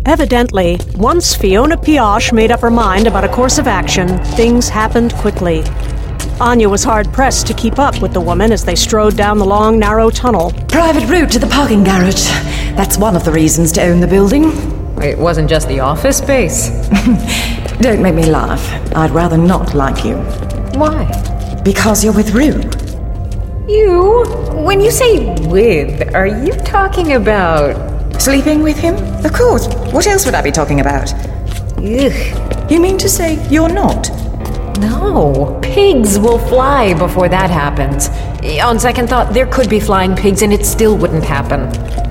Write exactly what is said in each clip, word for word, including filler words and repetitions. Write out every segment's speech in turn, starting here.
Evidently, once Fiona Pioche made up her mind about a course of action, things happened quickly. Anya was hard-pressed to keep up with the woman as they strode down the long, narrow tunnel. Private route to the parking garage. That's one of the reasons to own the building. It wasn't just the office space. Don't make me laugh. I'd rather not like you. Why? Because you're with Rue. You? When you say with, are you talking about... Sleeping with him? Of course. What else would I be talking about? Ugh. You mean to say you're not? No. Pigs will fly before that happens. On second thought, there could be flying pigs and it still wouldn't happen.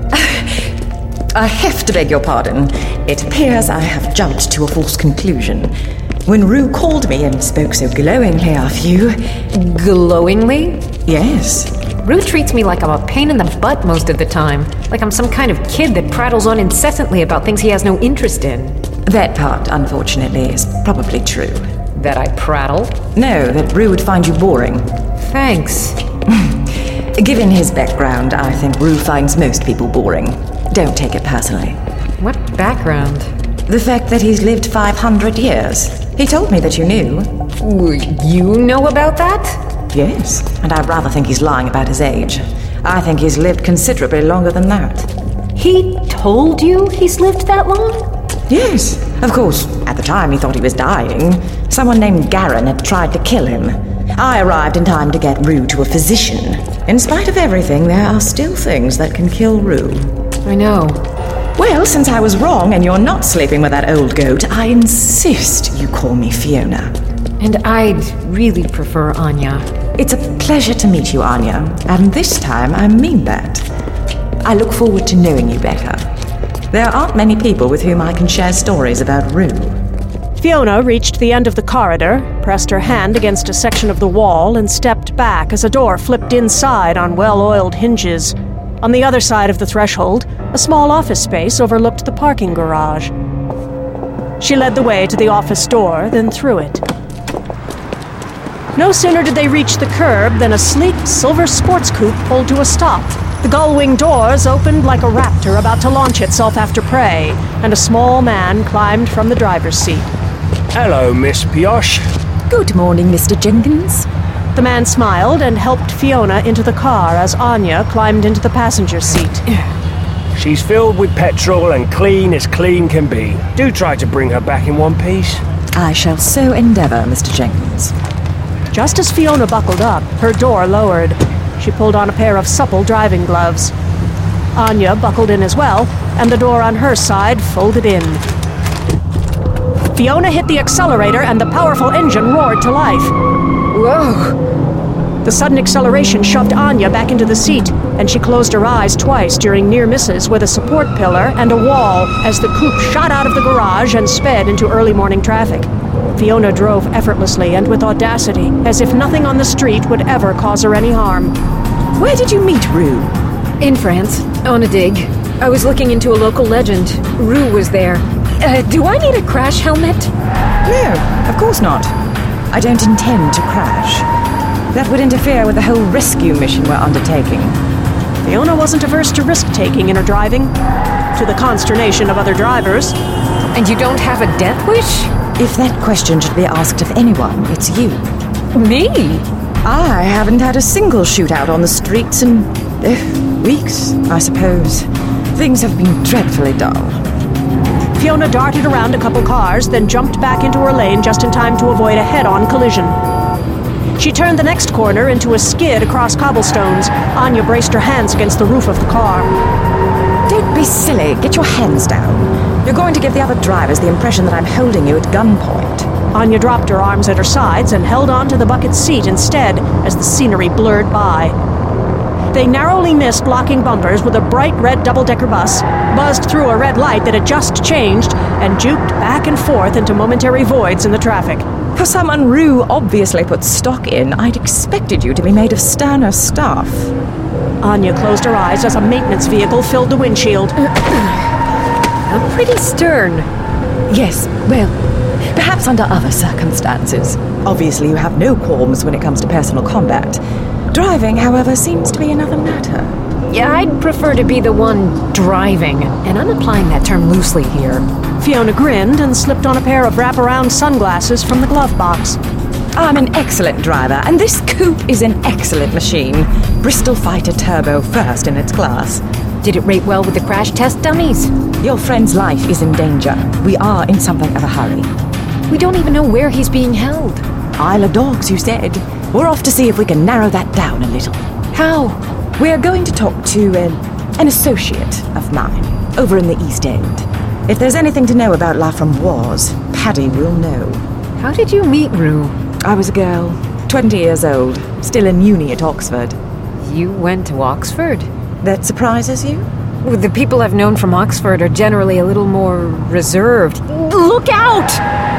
I have to beg your pardon. It appears I have jumped to a false conclusion. When Rue called me and spoke so glowingly of you... Glowingly? Yes. Rue treats me like I'm a pain in the butt most of the time. Like I'm some kind of kid that prattles on incessantly about things he has no interest in. That part, unfortunately, is probably true. That I prattle? No, that Rue would find you boring. Thanks. Given his background, I think Rue finds most people boring. Don't take it personally. What background? The fact that he's lived five hundred years. He told me that you knew. You know about that? Yes, and I rather think he's lying about his age. I think he's lived considerably longer than that. He told you he's lived that long? Yes, of course. At the time he thought he was dying. Someone named Garin had tried to kill him. I arrived in time to get Rue to a physician. In spite of everything, there are still things that can kill Rue. I know. Well, since I was wrong and you're not sleeping with that old goat, I insist you call me Fiona. And I'd really prefer Anya. It's a pleasure to meet you, Anya, and this time I mean that. I look forward to knowing you better. There aren't many people with whom I can share stories about Rue. Fiona reached the end of the corridor, pressed her hand against a section of the wall, and stepped back as a door flipped inside on well-oiled hinges. On the other side of the threshold, a small office space overlooked the parking garage. She led the way to the office door, then through it. No sooner did they reach the curb than a sleek silver sports coupe pulled to a stop. The gull-wing doors opened like a raptor about to launch itself after prey, and a small man climbed from the driver's seat. Hello, Miss Pioche. Good morning, Mister Jenkins. The man smiled and helped Fiona into the car as Anya climbed into the passenger seat. She's filled with petrol and clean as clean can be. Do try to bring her back in one piece. I shall so endeavour, Mister Jenkins. Just as Fiona buckled up, her door lowered. She pulled on a pair of supple driving gloves. Anya buckled in as well, and the door on her side folded in. Fiona hit the accelerator and the powerful engine roared to life. Whoa! The sudden acceleration shoved Anya back into the seat, and she closed her eyes twice during near misses with a support pillar and a wall as the coupe shot out of the garage and sped into early morning traffic. Fiona drove effortlessly and with audacity, as if nothing on the street would ever cause her any harm. Where did you meet Rue? In France, on a dig. I was looking into a local legend. Rue was there. Uh, do I need a crash helmet? No, of course not. I don't intend to crash. That would interfere with the whole rescue mission we're undertaking. Fiona wasn't averse to risk-taking in her driving, to the consternation of other drivers. And you don't have a death wish? If that question should be asked of anyone, it's you. Me? I haven't had a single shootout on the streets in uh, weeks, I suppose. Things have been dreadfully dull. Fiona darted around a couple cars, then jumped back into her lane just in time to avoid a head-on collision. She turned the next corner into a skid across cobblestones. Anya braced her hands against the roof of the car. Don't be silly. Get your hands down. You're going to give the other drivers the impression that I'm holding you at gunpoint. Anya dropped her arms at her sides and held on to the bucket seat instead as the scenery blurred by. They narrowly missed locking bumpers with a bright red double-decker bus, buzzed through a red light that had just changed, and juked back and forth into momentary voids in the traffic. For someone Rue obviously put stock in, I'd expected you to be made of sterner stuff. Anya closed her eyes as a maintenance vehicle filled the windshield. I'm pretty stern. Yes, well, perhaps under other circumstances. Obviously you have no qualms when it comes to personal combat. Driving, however, seems to be another matter. Yeah, I'd prefer to be the one driving, and I'm applying that term loosely here. Fiona grinned and slipped on a pair of wraparound sunglasses from the glove box. I'm an excellent driver, and this coupe is an excellent machine. Bristol Fighter Turbo, first in its class. Did it rate well with the crash test dummies? Your friend's life is in danger. We are in something of a hurry. We don't even know where he's being held. Isle of Dogs, you said. We're off to see if we can narrow that down a little. How? We're going to talk to uh, an associate of mine over in the East End. If there's anything to know about La Framboise, Paddy will know. How did you meet Rue? I was a girl, twenty years old, still in uni at Oxford. You went to Oxford? That surprises you? Well, the people I've known from Oxford are generally a little more reserved. Look out!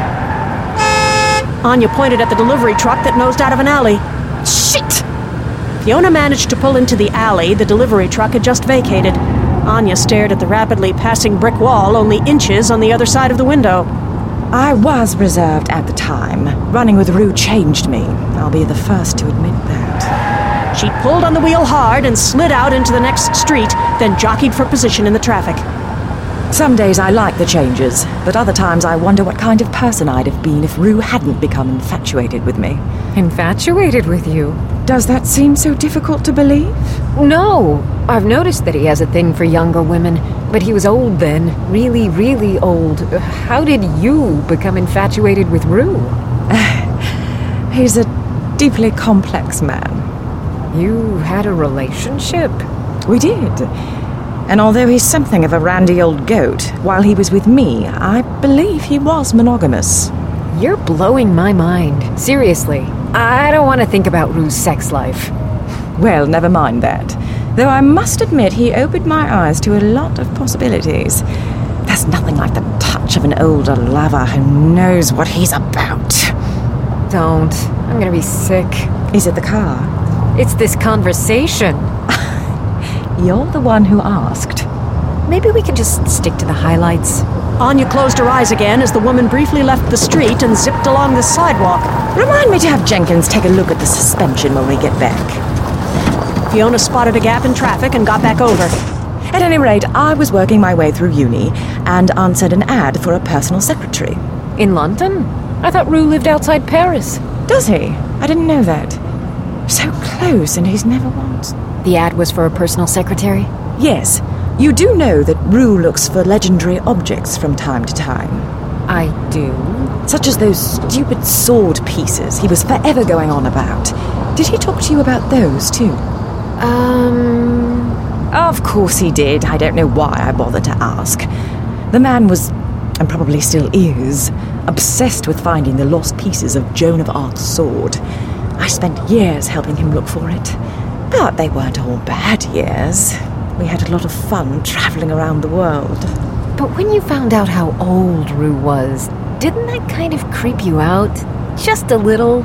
Anya pointed at the delivery truck that nosed out of an alley. Shit! Fiona managed to pull into the alley the delivery truck had just vacated. Anya stared at the rapidly passing brick wall only inches on the other side of the window. I was reserved at the time. Running with Rue changed me. I'll be the first to admit that. She pulled on the wheel hard and slid out into the next street, then jockeyed for position in the traffic. Some days I like the changes, but other times I wonder what kind of person I'd have been if Rue hadn't become infatuated with me. Infatuated with you? Does that seem so difficult to believe? No. I've noticed that he has a thing for younger women, but he was old then. Really, really old. How did you become infatuated with Rue? He's a deeply complex man. You had a relationship? We did. And although he's something of a randy old goat, while he was with me, I believe he was monogamous. You're blowing my mind. Seriously. I don't want to think about Rue's sex life. Well, never mind that. Though I must admit he opened my eyes to a lot of possibilities. There's nothing like the touch of an older lover who knows what he's about. Don't. I'm gonna be sick. Is it the car? It's this conversation. You're the one who asked. Maybe we could just stick to the highlights. Anya closed her eyes again as the woman briefly left the street and zipped along the sidewalk. Remind me to have Jenkins take a look at the suspension when we get back. Fiona spotted a gap in traffic and got back over. At any rate, I was working my way through uni and answered an ad for a personal secretary. In London? I thought Rue lived outside Paris. Does he? I didn't know that. So close, and he's never once. The ad was for a personal secretary? Yes. You do know that Rue looks for legendary objects from time to time. I do. Such as those stupid sword pieces he was forever going on about. Did he talk to you about those, too? Um... Of course he did. I don't know why I bothered to ask. The man was, and probably still is, obsessed with finding the lost pieces of Joan of Arc's sword. I spent years helping him look for it. But they weren't all bad years. We had a lot of fun traveling around the world. But when you found out how old Rue was, didn't that kind of creep you out? Just a little?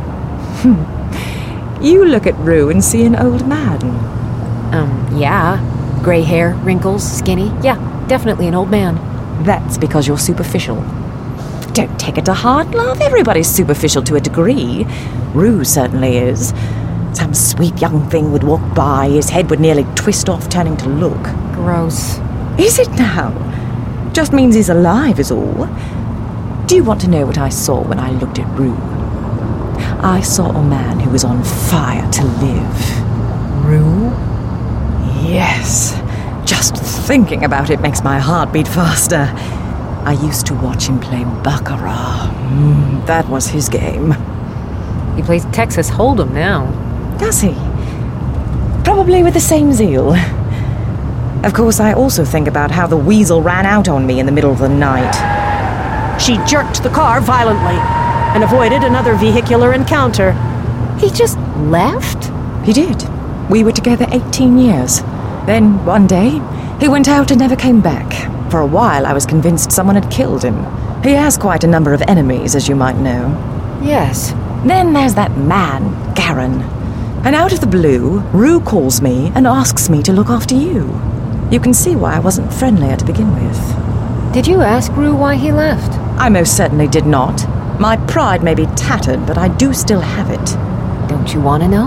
You look at Rue and see an old man. Um, yeah. Grey hair, wrinkles, skinny. Yeah, definitely an old man. That's because you're superficial. Don't take it to heart, love. Everybody's superficial to a degree. Rue certainly is. Some sweet young thing would walk by, his head would nearly twist off, turning to look. Gross. Is it now? Just means he's alive is all. Do you want to know what I saw when I looked at Rue? I saw a man who was on fire to live. Rue? Yes. Just thinking about it makes my heart beat faster. I used to watch him play Baccarat. Mm, that was his game. He plays Texas Hold'em now. Does he? Probably with the same zeal. Of course, I also think about how the weasel ran out on me in the middle of the night. She jerked the car violently and avoided another vehicular encounter. He just left? He did. We were together eighteen years. Then, one day, he went out and never came back. For a while, I was convinced someone had killed him. He has quite a number of enemies, as you might know. Yes. Then there's that man, Garin. And out of the blue, Rue calls me and asks me to look after you. You can see why I wasn't friendlier to begin with. Did you ask Rue why he left? I most certainly did not. My pride may be tattered, but I do still have it. Don't you want to know?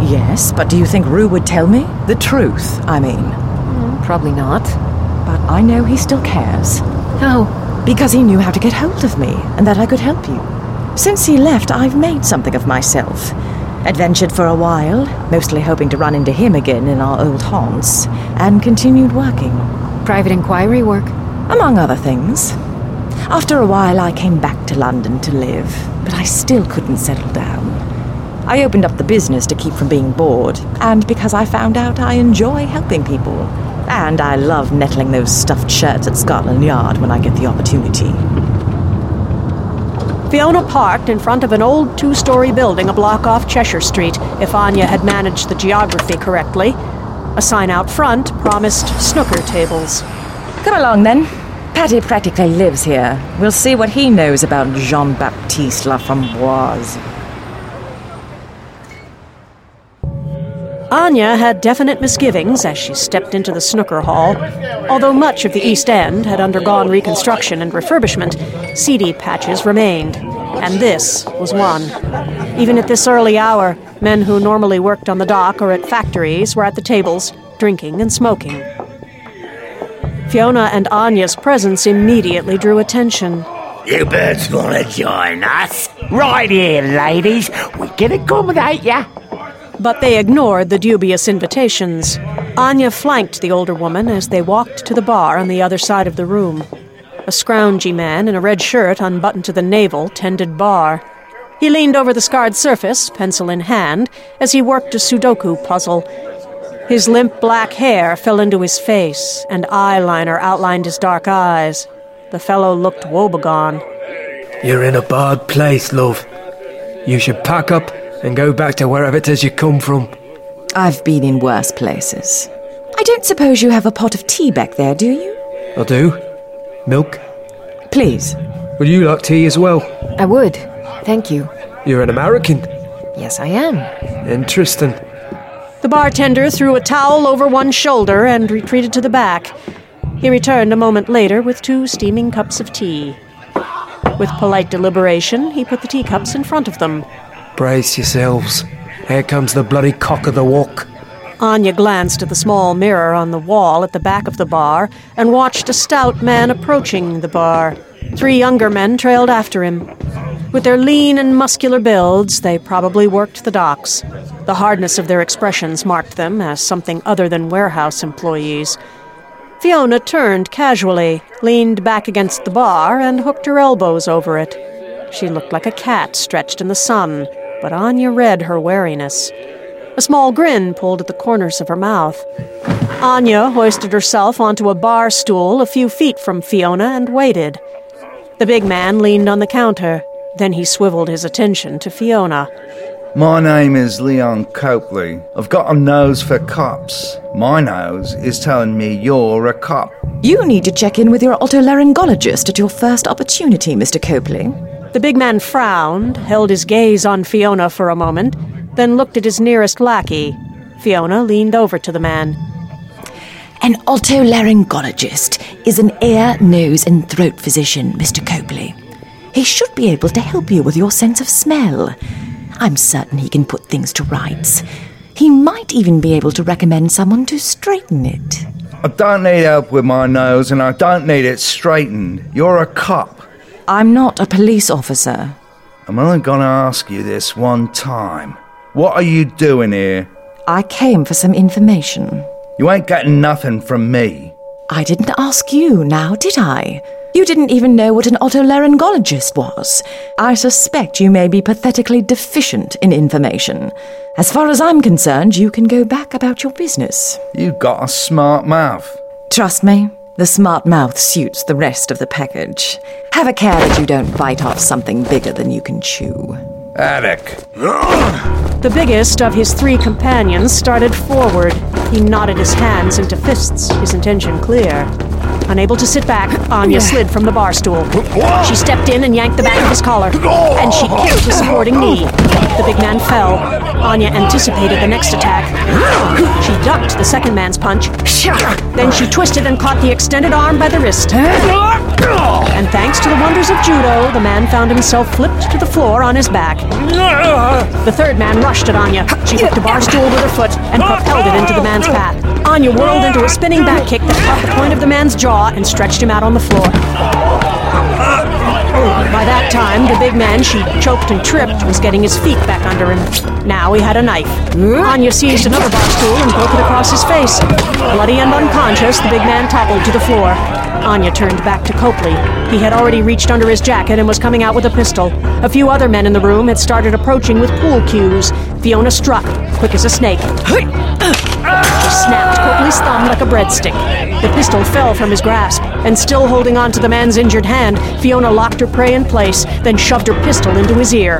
Yes, but do you think Rue would tell me? The truth, I mean. Mm, probably not. But I know he still cares. How? Because he knew how to get hold of me, and that I could help you. Since he left, I've made something of myself. Adventured for a while, mostly hoping to run into him again in our old haunts, and continued working. Private inquiry work? Among other things. After a while, I came back to London to live, but I still couldn't settle down. I opened up the business to keep from being bored, and because I found out I enjoy helping people. And I love nettling those stuffed shirts at Scotland Yard when I get the opportunity. Fiona parked in front of an old two-story building a block off Cheshire Street, if Anya had managed the geography correctly. A sign out front promised snooker tables. Come along, then. Patty practically lives here. We'll see what he knows about Jean-Baptiste Laframboise. Anya had definite misgivings as she stepped into the snooker hall. Although much of the East End had undergone reconstruction and refurbishment, seedy patches remained, and this was one. Even at this early hour, men who normally worked on the dock or at factories were at the tables, drinking and smoking. Fiona and Anya's presence immediately drew attention. You birds want to join us? Right here, ladies. We can accommodate ya. But they ignored the dubious invitations. Anya flanked the older woman as they walked to the bar on the other side of the room. A scroungy man in a red shirt unbuttoned to the navel tended bar. He leaned over the scarred surface, pencil in hand, as he worked a Sudoku puzzle. His limp black hair fell into his face, and eyeliner outlined his dark eyes. The fellow looked woebegone. You're in a bad place, love. You should pack up and go back to wherever it is you come from. I've been in worse places. I don't suppose you have a pot of tea back there, do you? I do. Milk? Please. Would you like tea as well? I would. Thank you. You're an American? Yes, I am. Interesting. The bartender threw a towel over one shoulder and retreated to the back. He returned a moment later with two steaming cups of tea. With polite deliberation, he put the teacups in front of them. Brace yourselves. Here comes the bloody cock of the walk. Anya glanced at the small mirror on the wall at the back of the bar and watched a stout man approaching the bar. Three younger men trailed after him. With their lean and muscular builds, they probably worked the docks. The hardness of their expressions marked them as something other than warehouse employees. Fiona turned casually, leaned back against the bar, and hooked her elbows over it. She looked like a cat stretched in the sun, but Anya read her wariness. A small grin pulled at the corners of her mouth. Anya hoisted herself onto a bar stool a few feet from Fiona and waited. The big man leaned on the counter. Then he swiveled his attention to Fiona. My name is Leon Copley. I've got a nose for cops. My nose is telling me you're a cop. You need to check in with your otolaryngologist at your first opportunity, Mister Copley. The big man frowned, held his gaze on Fiona for a moment, then looked at his nearest lackey. Fiona leaned over to the man. An otolaryngologist is an ear, nose and throat physician, Mister Copley. He should be able to help you with your sense of smell. I'm certain he can put things to rights. He might even be able to recommend someone to straighten it. I don't need help with my nose and I don't need it straightened. You're a cop. I'm not a police officer. I'm only gonna ask you this one time. What are you doing here? I came for some information. You ain't getting nothing from me. I didn't ask you now, did I? You didn't even know what an otolaryngologist was. I suspect you may be pathetically deficient in information. As far as I'm concerned, you can go back about your business. You've got a smart mouth. Trust me, the smart mouth suits the rest of the package. Have a care that you don't bite off something bigger than you can chew. Attic. The biggest of his three companions started forward. He knotted his hands into fists, his intention clear. Unable to sit back, Anya slid from the bar stool. She stepped in and yanked the back of his collar, and she kicked his supporting knee. The big man fell. Anya anticipated the next attack. She ducked the second man's punch. Then she twisted and caught the extended arm by the wrist. And thanks to the wonders of judo, the man found himself flipped to the floor on his back. The third man rushed at Anya. She hooked a bar stool with her foot and propelled it into the man's path. Anya whirled into a spinning back kick that caught the point of the man's jaw and stretched him out on the floor. By that time, the big man she choked and tripped was getting his feet back under him. Now he had a knife. Anya seized another bar stool and broke it across his face. Bloody and unconscious, the big man toppled to the floor. Anya turned back to Copley. He had already reached under his jacket and was coming out with a pistol. A few other men in the room had started approaching with pool cues. Fiona struck, quick as a snake. She snapped Copley's thumb like a breadstick. The pistol fell from his grasp, and still holding on to the man's injured hand, Fiona locked her prey in place, then shoved her pistol into his ear.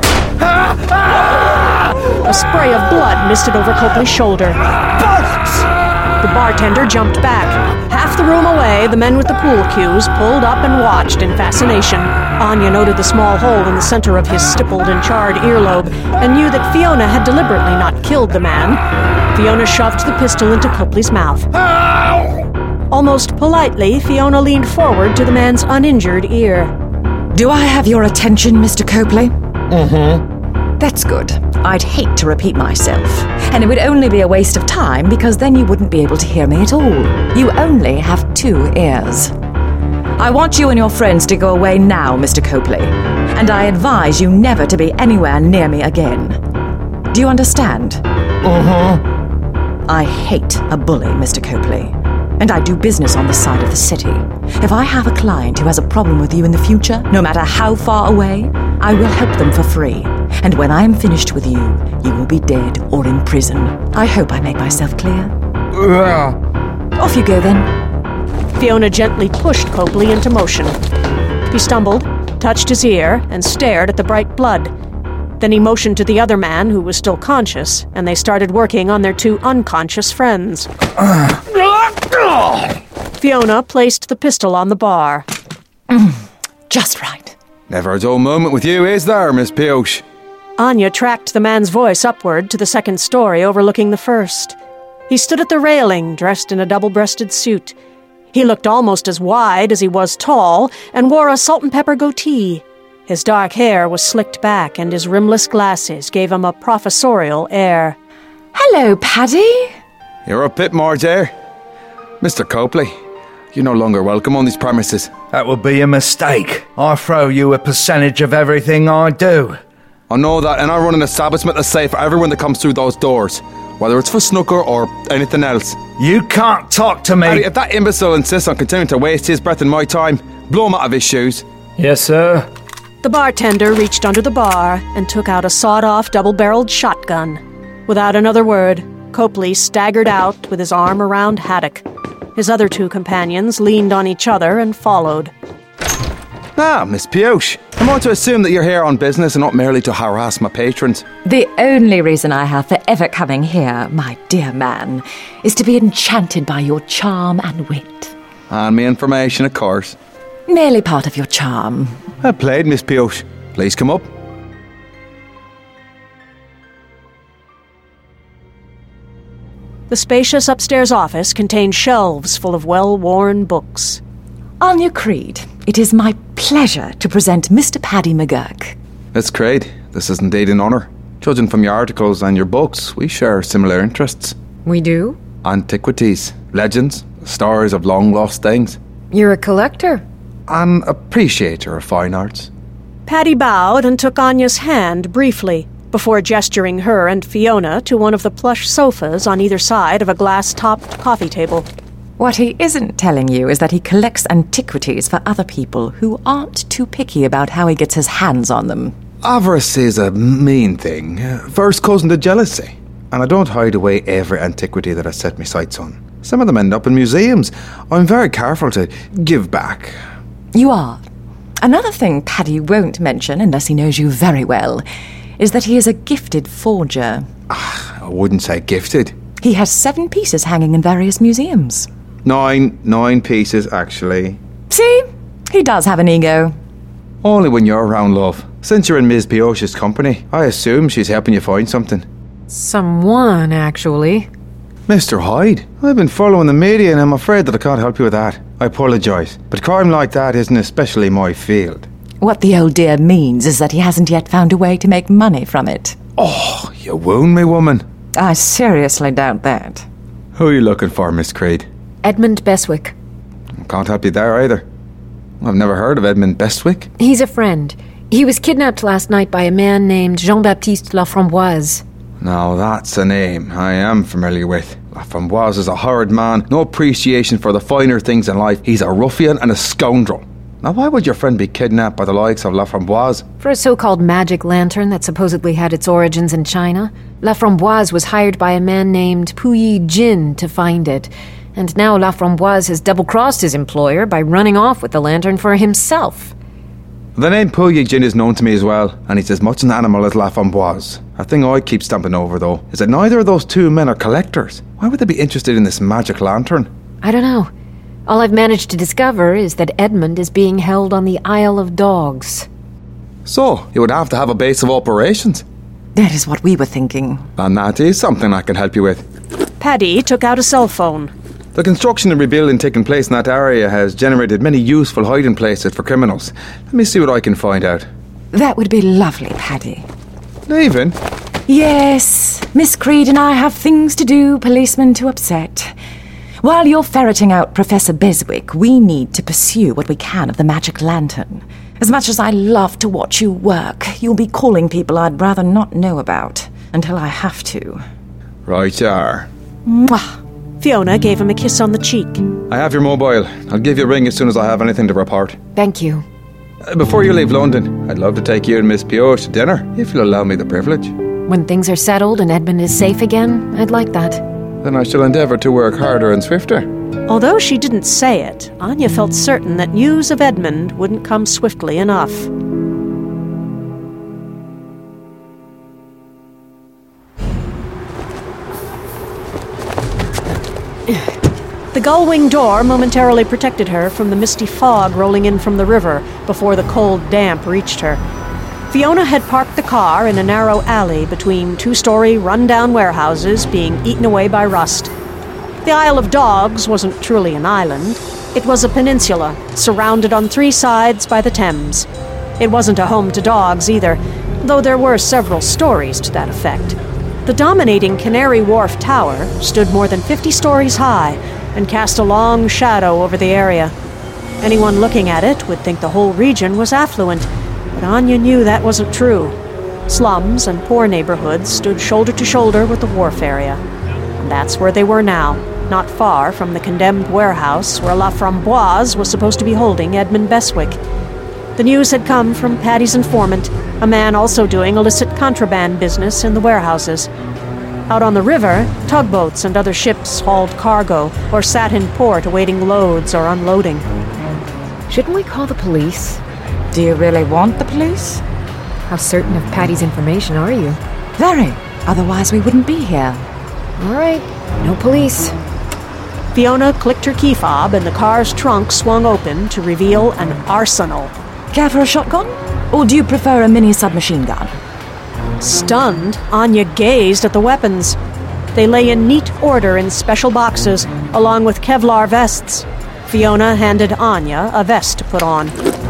A spray of blood misted over Copley's shoulder. The bartender jumped back. Half the room away, the men with the pool cues pulled up and watched in fascination. Anya noted the small hole in the center of his stippled and charred earlobe and knew that Fiona had deliberately not killed the man. Fiona shoved the pistol into Copley's mouth. Almost politely, Fiona leaned forward to the man's uninjured ear. Do I have your attention, Mister Copley? Mm-hmm. That's good. I'd hate to repeat myself. And it would only be a waste of time because then you wouldn't be able to hear me at all. You only have two ears. I want you and your friends to go away now, Mister Copley. And I advise you never to be anywhere near me again. Do you understand? Mm-hmm. I hate a bully, Mister Copley. And I do business on this side of the city. If I have a client who has a problem with you in the future, no matter how far away, I will help them for free. And when I am finished with you, you will be dead or in prison. I hope I make myself clear. Off you go then. Fiona gently pushed Copley into motion. He stumbled, touched his ear, and stared at the bright blood. Then he motioned to the other man, who was still conscious, and they started working on their two unconscious friends. Fiona placed the pistol on the bar. Just right. Never a dull moment with you, is there, Miss Pioche? Anya tracked the man's voice upward to the second story overlooking the first. He stood at the railing, dressed in a double-breasted suit. He looked almost as wide as he was tall, and wore a salt-and-pepper goatee. His dark hair was slicked back, and his rimless glasses gave him a professorial air. Hello, Paddy. You're a bit more there. Mister Copley, you're no longer welcome on these premises. That would be a mistake. I throw you a percentage of everything I do. I know that, and I run an establishment that's safe for everyone that comes through those doors, whether it's for snooker or anything else. You can't talk to me. Paddy, if that imbecile insists on continuing to waste his breath in my time, blow him out of his shoes. Yes, sir. The bartender reached under the bar and took out a sawed-off double-barreled shotgun. Without another word, Copley staggered out with his arm around Haddock. His other two companions leaned on each other and followed. Ah, Miss Pioche, I'm going to assume that you're here on business and not merely to harass my patrons. The only reason I have for ever coming here, my dear man, is to be enchanted by your charm and wit. And me information, of course. Merely part of your charm. Well played, Miss Pioche. Please come up. The spacious upstairs office contained shelves full of well-worn books. Anya Creed, it is my pleasure to present Mister Paddy McGurk. Miss Creed, this is indeed an honour. Judging from your articles and your books, we share similar interests. We do? Antiquities, legends, stories of long-lost things. You're a collector? An appreciator of fine arts. Paddy bowed and took Anya's hand briefly, before gesturing her and Fiona to one of the plush sofas on either side of a glass-topped coffee table. What he isn't telling you is that he collects antiquities for other people who aren't too picky about how he gets his hands on them. Avarice is a mean thing, first cousin to jealousy, and I don't hide away every antiquity that I set my sights on. Some of them end up in museums. I'm very careful to give back. You are. Another thing Paddy won't mention, unless he knows you very well, is that he is a gifted forger. I wouldn't say gifted. He has seven pieces hanging in various museums. Nine, nine pieces, actually. See? He does have an ego. Only when you're around, love. Since you're in Miss Pioche's company, I assume she's helping you find something. Someone, actually. Mister Hyde, I've been following the media and I'm afraid that I can't help you with that. I apologise, but crime like that isn't especially my field. What the old dear means is that he hasn't yet found a way to make money from it. Oh, you wound me, woman. I seriously doubt that. Who are you looking for, Miss Creed? Edmund Beswick. Can't help you there either. I've never heard of Edmund Bestwick. He's a friend. He was kidnapped last night by a man named Jean-Baptiste Laframboise. Now that's a name I am familiar with. Laframboise is a horrid man, no appreciation for the finer things in life. He's a ruffian and a scoundrel. Now why would your friend be kidnapped by the likes of Laframboise? For a so-called magic lantern that supposedly had its origins in China. Laframboise was hired by a man named Puyi Jin to find it. And now Laframboise has double-crossed his employer by running off with the lantern for himself. The name Puyi Jin is known to me as well, and he's as much an animal as Laframboise. A thing I keep stamping over, though, is that neither of those two men are collectors. Why would they be interested in this magic lantern? I don't know. All I've managed to discover is that Edmund is being held on the Isle of Dogs. So, you would have to have a base of operations. That is what we were thinking. And that is something I can help you with. Paddy took out a cell phone. The construction and rebuilding taking place in that area has generated many useful hiding places for criminals. Let me see what I can find out. That would be lovely, Paddy. Leaving? Yes. Miss Creed and I have things to do, policemen to upset. While you're ferreting out Professor Beswick, we need to pursue what we can of the magic lantern. As much as I love to watch you work, you'll be calling people I'd rather not know about, until I have to. Right you are. Mwah. Fiona gave him a kiss on the cheek. I have your mobile. I'll give you a ring as soon as I have anything to report. Thank you. Uh, before you leave London, I'd love to take you and Miss Pio to dinner, if you'll allow me the privilege. When things are settled and Edmund is safe again, I'd like that. Then I shall endeavour to work harder and swifter. Although she didn't say it, Anya felt certain that news of Edmund wouldn't come swiftly enough. The gull-wing door momentarily protected her from the misty fog rolling in from the river before the cold damp reached her. Fiona had parked the car in a narrow alley between two-story run-down warehouses being eaten away by rust. The Isle of Dogs wasn't truly an island. It was a peninsula, surrounded on three sides by the Thames. It wasn't a home to dogs either, though there were several stories to that effect. The dominating Canary Wharf Tower stood more than fifty stories high and cast a long shadow over the area. Anyone looking at it would think the whole region was affluent, but Anya knew that wasn't true. Slums and poor neighborhoods stood shoulder to shoulder with the wharf area. And that's where they were now, not far from the condemned warehouse where Laframboise was supposed to be holding Edmund Beswick. The news had come from Paddy's informant, a man also doing illicit contraband business in the warehouses. Out on the river, tugboats and other ships hauled cargo or sat in port awaiting loads or unloading. Shouldn't we call the police? Do you really want the police? How certain of Paddy's information are you? Very. Otherwise we wouldn't be here. All right, no police. Fiona clicked her key fob and the car's trunk swung open to reveal an arsenal. Care for a shotgun? Or do you prefer a mini submachine gun? Stunned, Anya gazed at the weapons. They lay in neat order in special boxes, along with Kevlar vests. Fiona handed Anya a vest to put on.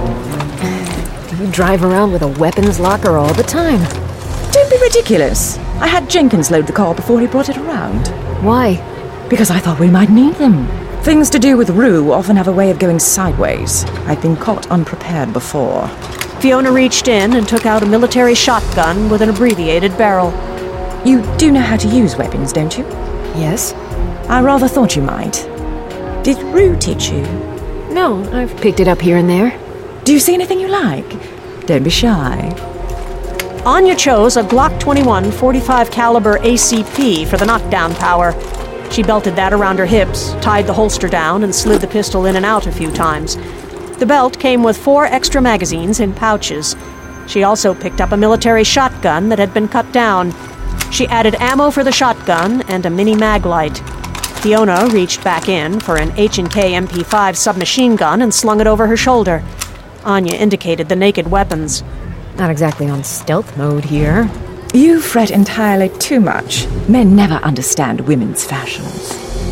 You drive around with a weapons locker all the time. Don't be ridiculous. I had Jenkins load the car before he brought it around. Why? Because I thought we might need them. Things to do with Rue often have a way of going sideways. I've been caught unprepared before. Fiona reached in and took out a military shotgun with an abbreviated barrel. You do know how to use weapons, don't you? Yes. I rather thought you might. Did Rue teach you? No, I've picked it up here and there. Do you see anything you like? Don't be shy. Anya chose a Glock twenty-one forty-five caliber A C P for the knockdown power. She belted that around her hips, tied the holster down, and slid the pistol in and out a few times. The belt came with four extra magazines in pouches. She also picked up a military shotgun that had been cut down. She added ammo for the shotgun and a mini mag light. Fiona reached back in for an H and K M P five submachine gun and slung it over her shoulder. Anya indicated the naked weapons. Not exactly on stealth mode here. You fret entirely too much. Men never understand women's fashions.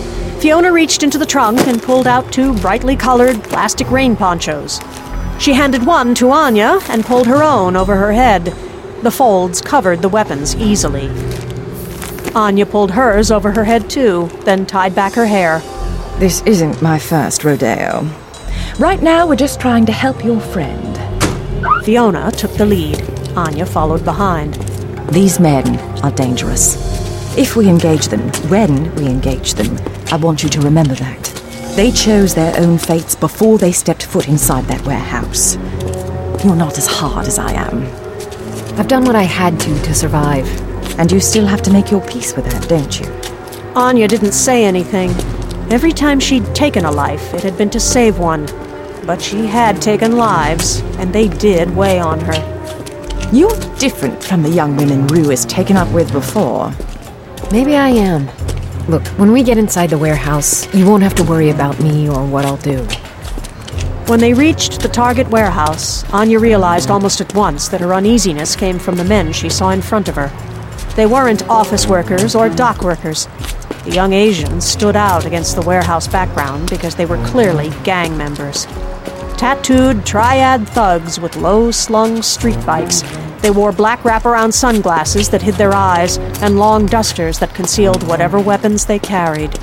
Fiona reached into the trunk and pulled out two brightly colored plastic rain ponchos. She handed one to Anya and pulled her own over her head. The folds covered the weapons easily. Anya pulled hers over her head too, then tied back her hair. This isn't my first rodeo. Right now, we're just trying to help your friend. Fiona took the lead. Anya followed behind. These men are dangerous. If we engage them, when we engage them, I want you to remember that. They chose their own fates before they stepped foot inside that warehouse. You're not as hard as I am. I've done what I had to to survive. And you still have to make your peace with that, don't you? Anya didn't say anything. Every time she'd taken a life, it had been to save one. But she had taken lives, and they did weigh on her. You're different from the young women Rue has taken up with before. Maybe I am. Look, when we get inside the warehouse, you won't have to worry about me or what I'll do. When they reached the Target warehouse, Anya realized almost at once that her uneasiness came from the men she saw in front of her. They weren't office workers or dock workers. The young Asians stood out against the warehouse background because they were clearly gang members. Tattooed triad thugs with low-slung street bikes, they wore black wraparound sunglasses that hid their eyes and long dusters that concealed whatever weapons they carried.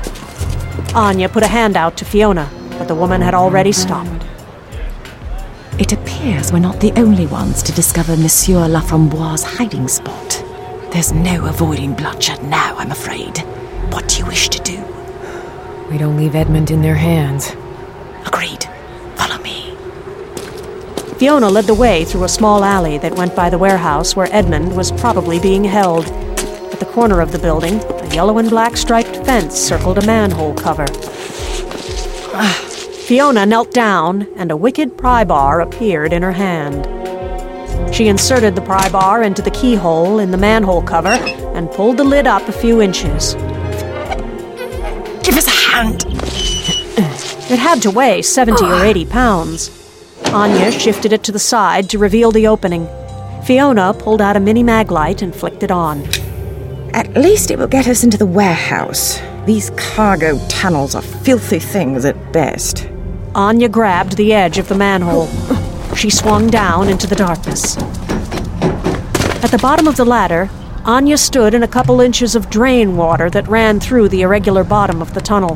Anya put a hand out to Fiona, but the woman had already stopped. It appears we're not the only ones to discover Monsieur Laframbois' hiding spot. There's no avoiding bloodshed now, I'm afraid. What do you wish to do? We don't leave Edmund in their hands. Agreed. Follow me. Fiona led the way through a small alley that went by the warehouse where Edmund was probably being held. At the corner of the building, a yellow and black striped fence circled a manhole cover. Fiona knelt down, and a wicked pry bar appeared in her hand. She inserted the pry bar into the keyhole in the manhole cover and pulled the lid up a few inches. Give us a hand! It had to weigh seventy or eighty pounds. Anya shifted it to the side to reveal the opening. Fiona pulled out a mini mag light and flicked it on. At least it will get us into the warehouse. These cargo tunnels are filthy things at best. Anya grabbed the edge of the manhole. She swung down into the darkness. At the bottom of the ladder, Anya stood in a couple inches of drain water that ran through the irregular bottom of the tunnel.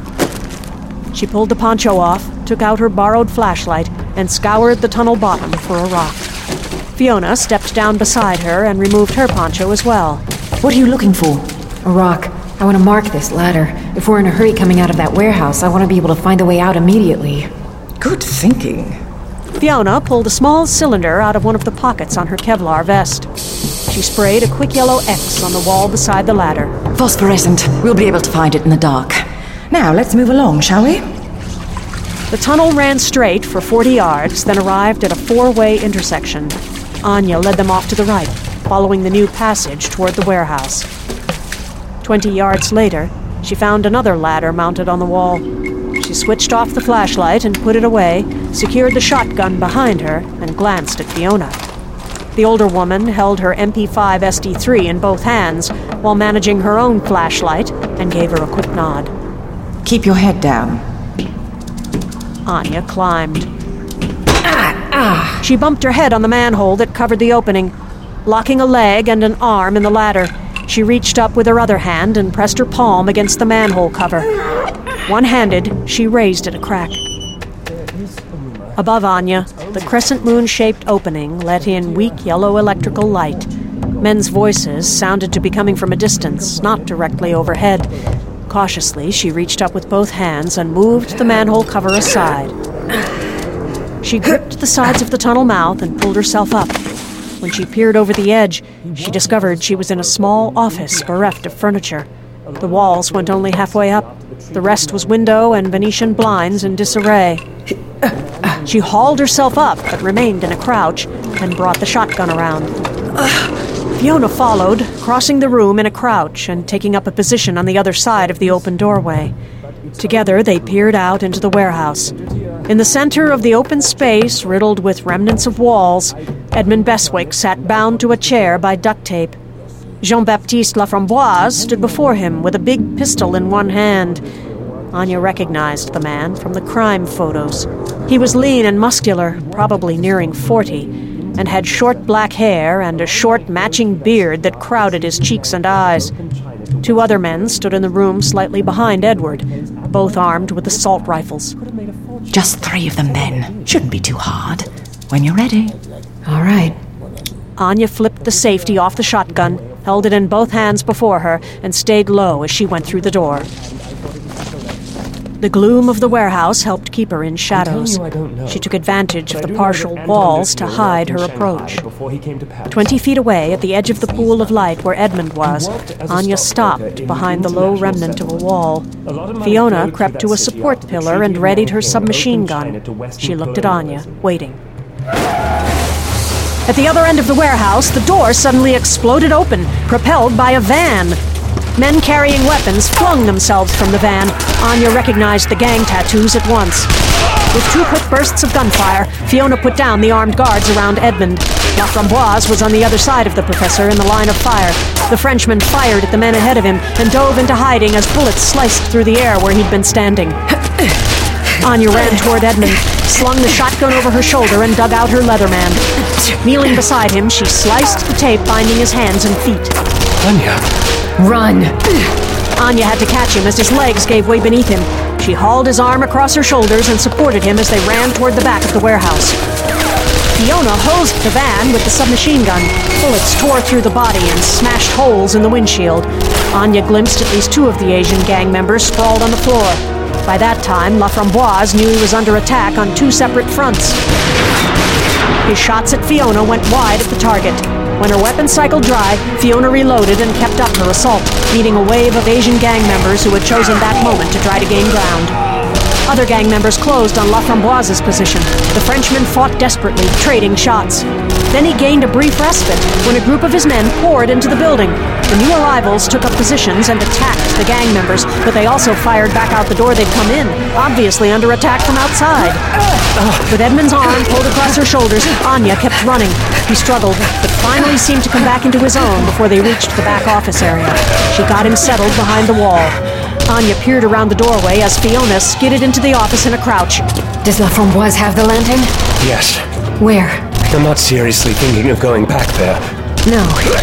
She pulled the poncho off, took out her borrowed flashlight, and scoured the tunnel bottom for a rock. Fiona stepped down beside her and removed her poncho as well. What are you looking for? A rock. I want to mark this ladder. If we're in a hurry coming out of that warehouse, I want to be able to find a way out immediately. Good thinking. Fiona pulled a small cylinder out of one of the pockets on her Kevlar vest. She sprayed a quick yellow X on the wall beside the ladder. Phosphorescent. We'll be able to find it in the dark. Now, let's move along, shall we? The tunnel ran straight for forty yards, then arrived at a four-way intersection. Anya led them off to the right, following the new passage toward the warehouse. Twenty yards later, she found another ladder mounted on the wall. She switched off the flashlight and put it away, secured the shotgun behind her, and glanced at Fiona. The older woman held her M P five S D three in both hands while managing her own flashlight and gave her a quick nod. Keep your head down. Anya climbed. Ah, ah. She bumped her head on the manhole that covered the opening. Locking a leg and an arm in the ladder, she reached up with her other hand and pressed her palm against the manhole cover. One-handed, she raised it a crack. Above Anya, the crescent moon-shaped opening let in weak yellow electrical light. Men's voices sounded to be coming from a distance, not directly overhead. Cautiously, she reached up with both hands and moved the manhole cover aside. She gripped the sides of the tunnel mouth and pulled herself up. When she peered over the edge, she discovered she was in a small office bereft of furniture. The walls went only halfway up. The rest was window and Venetian blinds in disarray. She hauled herself up, but remained in a crouch, and brought the shotgun around. Fiona followed, crossing the room in a crouch and taking up a position on the other side of the open doorway. Together, they peered out into the warehouse. In the center of the open space, riddled with remnants of walls, Edmund Beswick sat bound to a chair by duct tape. Jean-Baptiste Laframboise stood before him with a big pistol in one hand. Anya recognized the man from the crime photos. He was lean and muscular, probably nearing forty, and had short black hair and a short matching beard that crowded his cheeks and eyes. Two other men stood in the room slightly behind Edward, both armed with assault rifles. Just three of them, then. Shouldn't be too hard. When you're ready. All right. Anya flipped the safety off the shotgun, held it in both hands before her, and stayed low as she went through the door. The gloom of the warehouse helped keep her in shadows. She took advantage of the partial walls to hide her approach. Twenty feet away, at the edge of the pool of light where Edmund was, Anya stopped behind the low remnant of a wall. Fiona crept to a support pillar and readied her submachine gun. She looked at Anya, waiting. At the other end of the warehouse, the door suddenly exploded open, propelled by a van. Men carrying weapons flung themselves from the van. Anya recognized the gang tattoos at once. With two quick bursts of gunfire, Fiona put down the armed guards around Edmund. Laframboise was on the other side of the professor in the line of fire. The Frenchman fired at the men ahead of him and dove into hiding as bullets sliced through the air where he'd been standing. Anya ran toward Edmund, slung the shotgun over her shoulder, and dug out her Leatherman. Kneeling beside him, she sliced the tape binding his hands and feet. Anya! Run! Anya had to catch him as his legs gave way beneath him. She hauled his arm across her shoulders and supported him as they ran toward the back of the warehouse. Fiona hosed the van with the submachine gun. Bullets tore through the body and smashed holes in the windshield. Anya glimpsed at least two of the Asian gang members sprawled on the floor. By that time, Laframboise knew he was under attack on two separate fronts. His shots at Fiona went wide at the target. When her weapon cycled dry, Fiona reloaded and kept up her assault, meeting a wave of Asian gang members who had chosen that moment to try to gain ground. Other gang members closed on Laframboise's position. The Frenchman fought desperately, trading shots. Then he gained a brief respite when a group of his men poured into the building. The new arrivals took up positions and attacked the gang members, but they also fired back out the door they'd come in, obviously under attack from outside. With Edmund's arm pulled across her shoulders, Anya kept running. He struggled, but finally seemed to come back into his own before they reached the back office area. She got him settled behind the wall. Anya peered around the doorway as Fiona skidded into the office in a crouch. Does Laframboise have the lantern? Yes. Where? I'm not seriously thinking of going back there. No.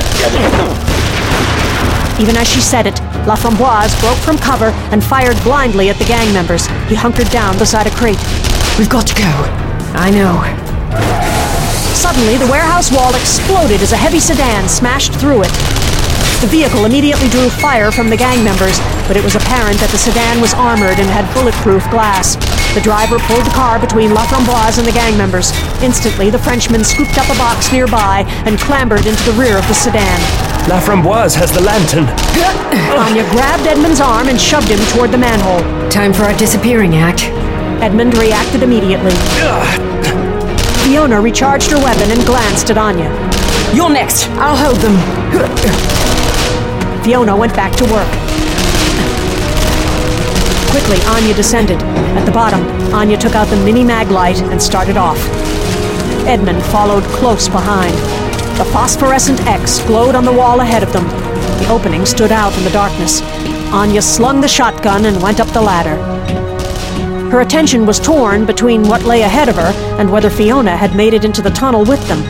Even as she said it, Laframboise broke from cover and fired blindly at the gang members. He hunkered down beside a crate. We've got to go. I know. Suddenly, the warehouse wall exploded as a heavy sedan smashed through it. The vehicle immediately drew fire from the gang members, but it was apparent that the sedan was armored and had bulletproof glass. The driver pulled the car between Laframboise and the gang members. Instantly, the Frenchman scooped up a box nearby and clambered into the rear of the sedan. Laframboise has the lantern. Anya grabbed Edmund's arm and shoved him toward the manhole. Time for our disappearing act. Edmund reacted immediately. Fiona recharged her weapon and glanced at Anya. You're next. I'll hold them. Fiona went back to work. Quickly, Anya descended. At the bottom, Anya took out the mini-mag light and started off. Edmund followed close behind. The phosphorescent X glowed on the wall ahead of them. The opening stood out in the darkness. Anya slung the shotgun and went up the ladder. Her attention was torn between what lay ahead of her and whether Fiona had made it into the tunnel with them.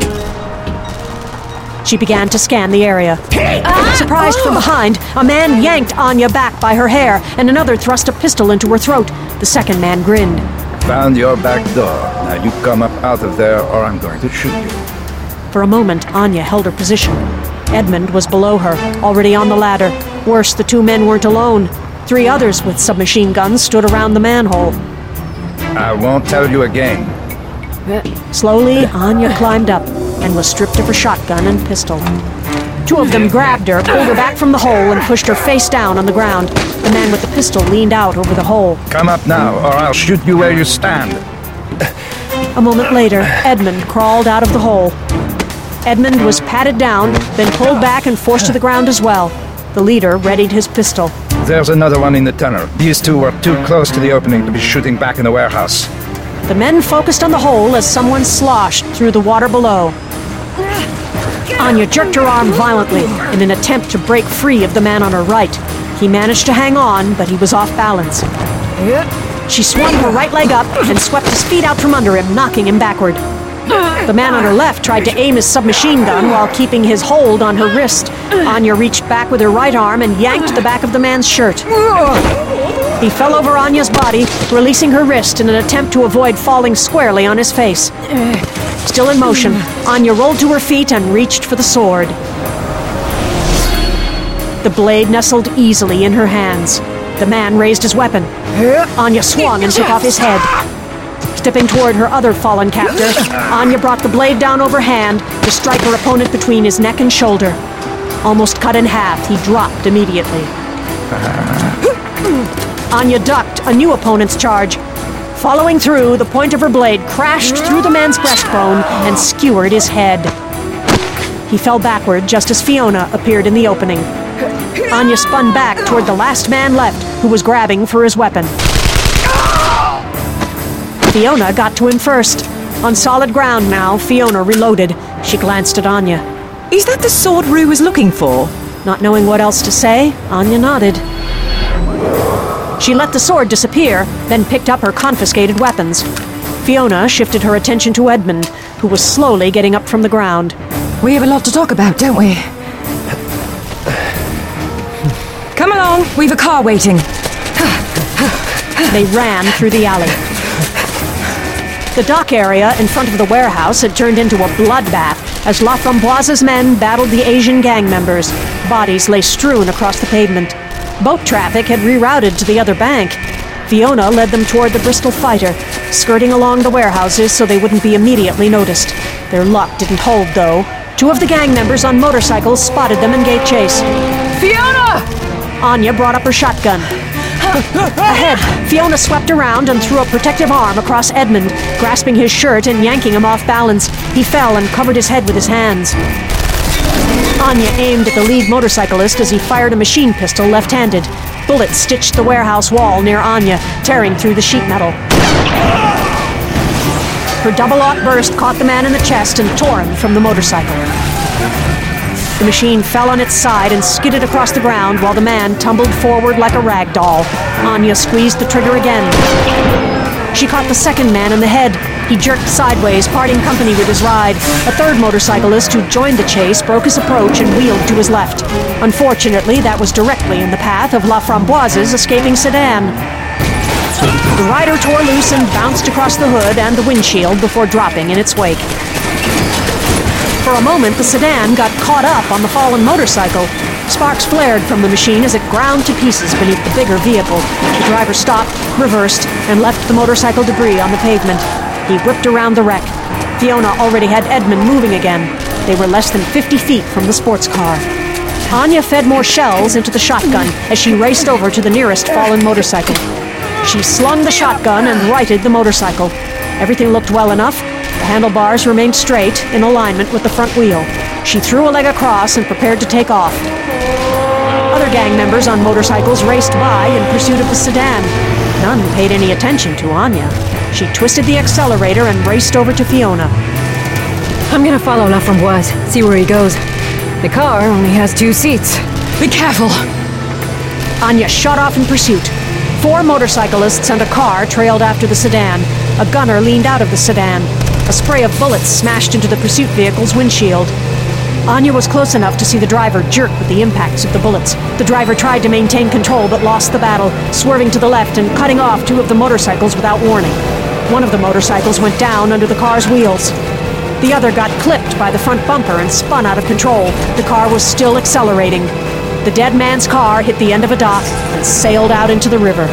She began to scan the area. Surprised from behind, a man yanked Anya back by her hair, and another thrust a pistol into her throat. The second man grinned. Found your back door. Now you come up out of there or I'm going to shoot you. For a moment, Anya held her position. Edmund was below her, already on the ladder. Worse, the two men weren't alone. Three others with submachine guns stood around the manhole. I won't tell you again. Slowly, Anya climbed up and was stripped of her shotgun and pistol. Two of them grabbed her, pulled her back from the hole, and pushed her face down on the ground. The man with the pistol leaned out over the hole. Come up now, or I'll shoot you where you stand. A moment later, Edmund crawled out of the hole. Edmund was patted down, then pulled back and forced to the ground as well. The leader readied his pistol. There's another one in the tunnel. These two were too close to the opening to be shooting back in the warehouse. The men focused on the hole as someone sloshed through the water below. Anya jerked her arm violently in an attempt to break free of the man on her right. He managed to hang on, but he was off balance. She swung her right leg up and swept his feet out from under him, knocking him backward. The man on her left tried to aim his submachine gun while keeping his hold on her wrist. Anya reached back with her right arm and yanked the back of the man's shirt. He fell over Anya's body, releasing her wrist in an attempt to avoid falling squarely on his face. Still in motion, Anya rolled to her feet and reached for the sword. The blade nestled easily in her hands. The man raised his weapon. Anya swung and took off his head. Stepping toward her other fallen captor, Anya brought the blade down overhand to strike her opponent between his neck and shoulder. Almost cut in half, he dropped immediately. Anya ducked a new opponent's charge. Following through, the point of her blade crashed through the man's breastbone and skewered his head. He fell backward just as Fiona appeared in the opening. Anya spun back toward the last man left, who was grabbing for his weapon. Fiona got to him first. On solid ground now, Fiona reloaded. She glanced at Anya. Is that the sword Rue was looking for? Not knowing what else to say, Anya nodded. She let the sword disappear, then picked up her confiscated weapons. Fiona shifted her attention to Edmund, who was slowly getting up from the ground. We have a lot to talk about, don't we? Come along, we've a car waiting. They ran through the alley. The dock area in front of the warehouse had turned into a bloodbath as La Framboise's men battled the Asian gang members. Bodies lay strewn across the pavement. Boat traffic had rerouted to the other bank. Fiona led them toward the Bristol fighter, skirting along the warehouses so they wouldn't be immediately noticed. Their luck didn't hold, though. Two of the gang members on motorcycles spotted them and gave chase. Fiona! Anya brought up her shotgun. Ahead, Fiona swept around and threw a protective arm across Edmund, grasping his shirt and yanking him off balance. He fell and covered his head with his hands. Anya aimed at the lead motorcyclist as he fired a machine pistol left-handed. Bullets stitched the warehouse wall near Anya, tearing through the sheet metal. Her double-aught burst caught the man in the chest and tore him from the motorcycle. The machine fell on its side and skidded across the ground while the man tumbled forward like a rag doll. Anya squeezed the trigger again. She caught the second man in the head. He jerked sideways, parting company with his ride. A third motorcyclist who joined the chase broke his approach and wheeled to his left. Unfortunately, that was directly in the path of La Framboise's escaping sedan. The rider tore loose and bounced across the hood and the windshield before dropping in its wake. For a moment, the sedan got caught up on the fallen motorcycle. Sparks flared from the machine as it ground to pieces beneath the bigger vehicle. The driver stopped, reversed, and left the motorcycle debris on the pavement. He whipped around the wreck. Fiona already had Edmund moving again. They were less than fifty feet from the sports car. Anya fed more shells into the shotgun as she raced over to the nearest fallen motorcycle. She slung the shotgun and righted the motorcycle. Everything looked well enough. The handlebars remained straight, in alignment with the front wheel. She threw a leg across and prepared to take off. Other gang members on motorcycles raced by in pursuit of the sedan. None paid any attention to Anya. She twisted the accelerator and raced over to Fiona. I'm gonna follow La Framboise, see where he goes. The car only has two seats. Be careful! Anya shot off in pursuit. Four motorcyclists and a car trailed after the sedan. A gunner leaned out of the sedan. A spray of bullets smashed into the pursuit vehicle's windshield. Anya was close enough to see the driver jerk with the impacts of the bullets. The driver tried to maintain control but lost the battle, swerving to the left and cutting off two of the motorcycles without warning. One of the motorcycles went down under the car's wheels. The other got clipped by the front bumper and spun out of control. The car was still accelerating. The dead man's car hit the end of a dock and sailed out into the river.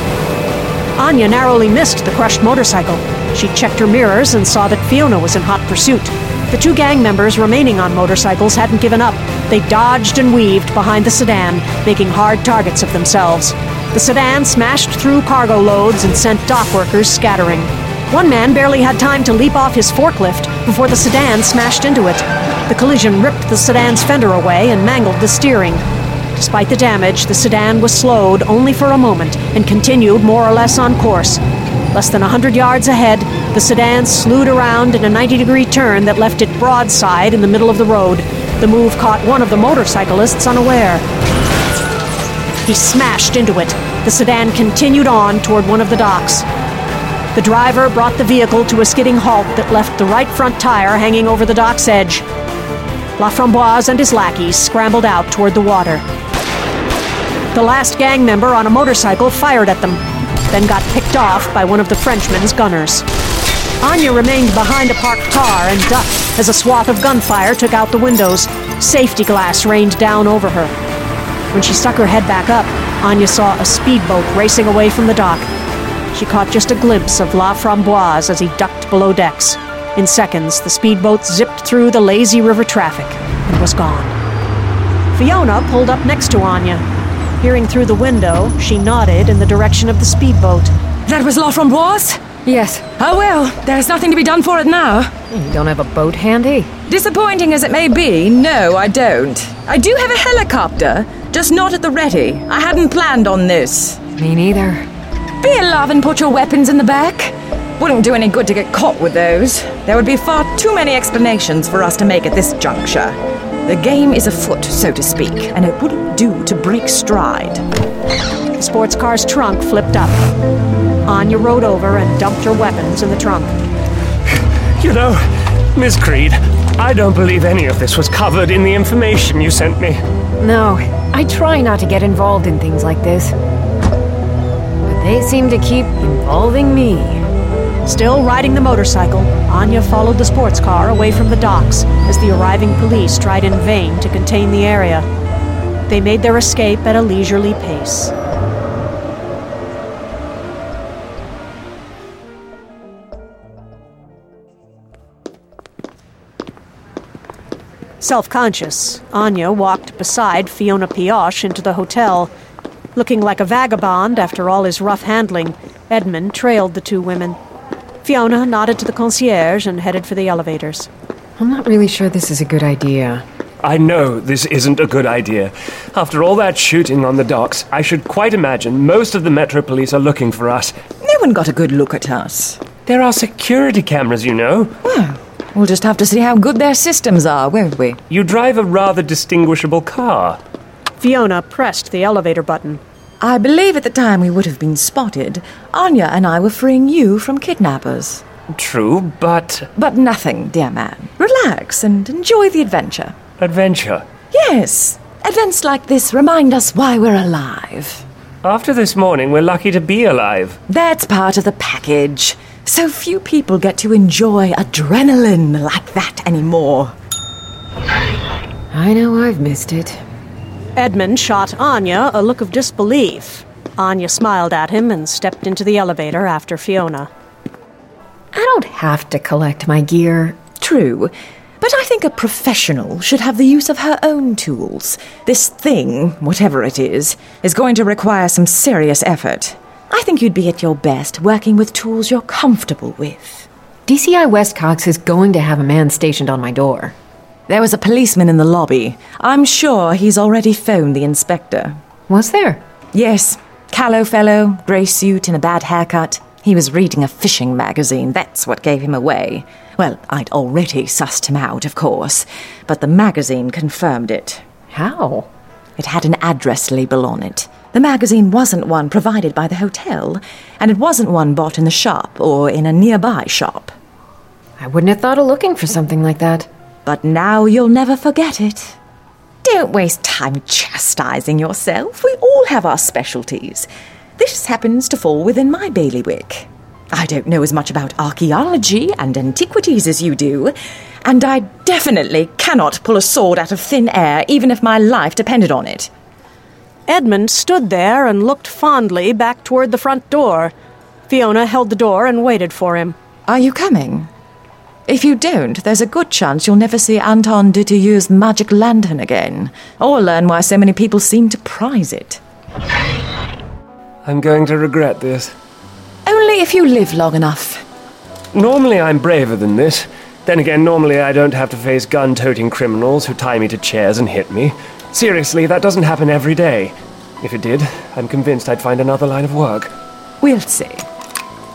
Anya narrowly missed the crushed motorcycle. She checked her mirrors and saw that Fiona was in hot pursuit. The two gang members remaining on motorcycles hadn't given up. They dodged and weaved behind the sedan, making hard targets of themselves. The sedan smashed through cargo loads and sent dock workers scattering. One man barely had time to leap off his forklift before the sedan smashed into it. The collision ripped the sedan's fender away and mangled the steering. Despite the damage, the sedan was slowed only for a moment and continued more or less on course. Less than a hundred yards ahead, the sedan slewed around in a ninety-degree turn that left it broadside in the middle of the road. The move caught one of the motorcyclists unaware. He smashed into it. The sedan continued on toward one of the docks. The driver brought the vehicle to a skidding halt that left the right front tire hanging over the dock's edge. Laframboise and his lackeys scrambled out toward the water. The last gang member on a motorcycle fired at them, then got picked off by one of the Frenchman's gunners. Anya remained behind a parked car and ducked as a swath of gunfire took out the windows. Safety glass rained down over her. When she stuck her head back up, Anya saw a speedboat racing away from the dock. She caught just a glimpse of Laframboise as he ducked below decks. In seconds, the speedboat zipped through the lazy river traffic and was gone. Fiona pulled up next to Anya. Peering through the window, she nodded in the direction of the speedboat. That was Laframboise? Yes. Oh well, there's nothing to be done for it now. You don't have a boat handy? Disappointing as it may be, no, I don't. I do have a helicopter, just not at the ready. I hadn't planned on this. Me neither. Be a love and put your weapons in the back. Wouldn't do any good to get caught with those. There would be far too many explanations for us to make at this juncture. The game is afoot, so to speak, and it wouldn't do to break stride. The sports car's trunk flipped up. Anya rode over and dumped her weapons in the trunk. You know, Miss Creed, I don't believe any of this was covered in the information you sent me. No, I try not to get involved in things like this. But they seem to keep involving me. Still riding the motorcycle, Anya followed the sports car away from the docks as the arriving police tried in vain to contain the area. They made their escape at a leisurely pace. Self-conscious, Anya walked beside Fiona Pioche into the hotel. Looking like a vagabond after all his rough handling, Edmund trailed the two women. Fiona nodded to the concierge and headed for the elevators. I'm not really sure this is a good idea. I know this isn't a good idea. After all that shooting on the docks, I should quite imagine most of the Metro Police are looking for us. No one got a good look at us. There are security cameras, you know. Well, we'll just have to see how good their systems are, won't we? You drive a rather distinguishable car. Fiona pressed the elevator button. I believe at the time we would have been spotted, Anya and I were freeing you from kidnappers. True, but... But nothing, dear man. Relax and enjoy the adventure. Adventure? Yes. Events like this remind us why we're alive. After this morning, we're lucky to be alive. That's part of the package. So few people get to enjoy adrenaline like that anymore. I know I've missed it. Edmund shot Anya a look of disbelief. Anya smiled at him and stepped into the elevator after Fiona. I don't have to collect my gear. True, but I think a professional should have the use of her own tools. This thing, whatever it is, is going to require some serious effort. I think you'd be at your best working with tools you're comfortable with. D C I Westcox is going to have a man stationed on my door. There was a policeman in the lobby. I'm sure he's already phoned the inspector. Was there? Yes. Callow fellow, grey suit and a bad haircut. He was reading a fishing magazine. That's what gave him away. Well, I'd already sussed him out, of course, but the magazine confirmed it. How? It had an address label on it. The magazine wasn't one provided by the hotel, and it wasn't one bought in the shop or in a nearby shop. I wouldn't have thought of looking for something like that. But now you'll never forget it. Don't waste time chastising yourself. We all have our specialties. This happens to fall within my bailiwick. I don't know as much about archaeology and antiquities as you do, and I definitely cannot pull a sword out of thin air, even if my life depended on it. Edmund stood there and looked fondly back toward the front door. Fiona held the door and waited for him. Are you coming? If you don't, there's a good chance you'll never see Anton Dutilleux's magic lantern again, or learn why so many people seem to prize it. I'm going to regret this. Only if you live long enough. Normally I'm braver than this. Then again, normally I don't have to face gun-toting criminals who tie me to chairs and hit me. Seriously, that doesn't happen every day. If it did, I'm convinced I'd find another line of work. We'll see.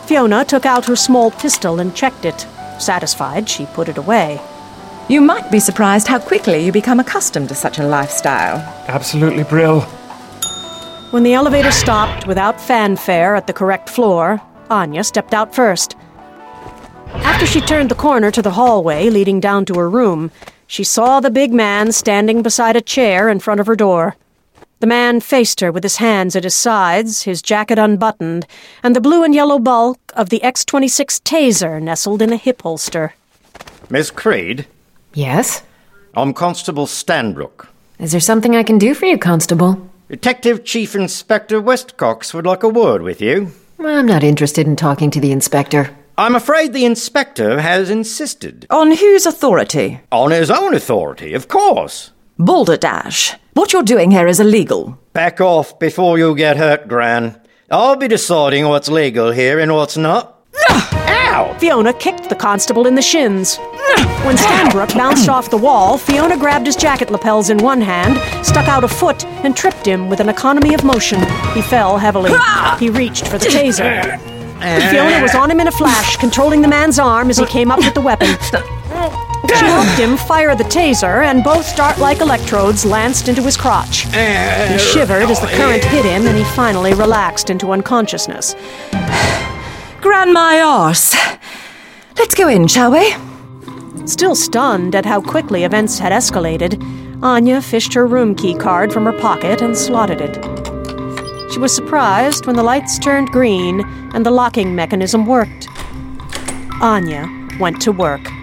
Fiona took out her small pistol and checked it. Satisfied, she put it away. You might be surprised how quickly you become accustomed to such a lifestyle. Absolutely, Brill. When the elevator stopped without fanfare at the correct floor, Anya stepped out first. After she turned the corner to the hallway leading down to her room, she saw the big man standing beside a chair in front of her door. The man faced her with his hands at his sides, his jacket unbuttoned, and the blue and yellow bulk of the X twenty-six taser nestled in a hip holster. Miss Creed? Yes? I'm Constable Stanbrook. Is there something I can do for you, Constable? Detective Chief Inspector Westcox would like a word with you. I'm not interested in talking to the inspector. I'm afraid the inspector has insisted. On whose authority? On his own authority, of course. Balderdash, what you're doing here is illegal. Back off before you get hurt, Gran. I'll be deciding what's legal here and what's not. Ow! Fiona kicked the constable in the shins. When Stanbrook bounced off the wall, Fiona grabbed his jacket lapels in one hand, stuck out a foot, and tripped him with an economy of motion. He fell heavily. He reached for the taser. Fiona was on him in a flash, controlling the man's arm as he came up with the weapon. She helped him fire the taser, and both dart-like electrodes lanced into his crotch. He shivered as the current hit him, and he finally relaxed into unconsciousness. Gran my arse. Let's go in, shall we? Still stunned at how quickly events had escalated, Anya fished her room key card from her pocket and slotted it. She was surprised when the lights turned green and the locking mechanism worked. Anya went to work.